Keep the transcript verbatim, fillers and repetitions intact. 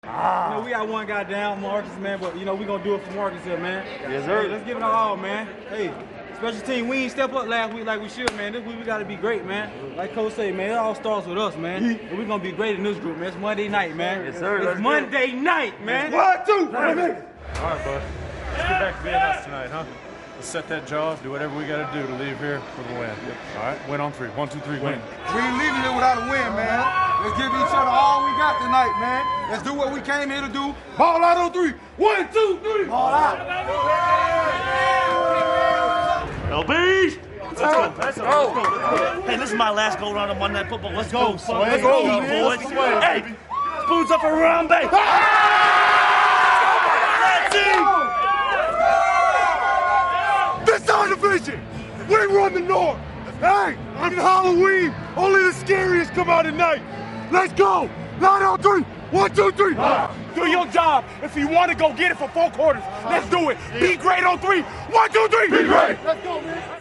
Ah. You know, we got one guy down, Marcus, man, but, you know, we going to do it for Marcus here, man. Yes, sir. Hey, let's give it our all, man. Hey, special team, we ain't step up last week like we should, man. This week we got to be great, man. Like Coach say, man, it all starts with us, man. And we're going to be great in this group, man. It's Monday night, man. Yes, sir. It's Let's Monday night, man. One, two, three. All right, bud. Let's get back to being us tonight, huh? Let's set that jaw, do whatever we got to do to leave here for the win. All right, win on three. One, two, three, win. We ain't leaving here without a win, man. Let's give each other all we got tonight, man. Let's do what we came here to do. Ball out on three. One, two, three. Ball out. L B! Let's go. Let's go. Let's go. Hey, this is my last go round of Monday Night Football. Let's go. Let's go, Let's go, boys. Let's go, Hey, baby. spoons up for Harambe. This our division. We run the North. Hey, on Halloween, only the scariest come out at night. Let's go. Nine on three. One, two, three. Do your job. If you want to go get it for four quarters, let's do it. Be great on three. One, two, three. Be great. Let's go, man.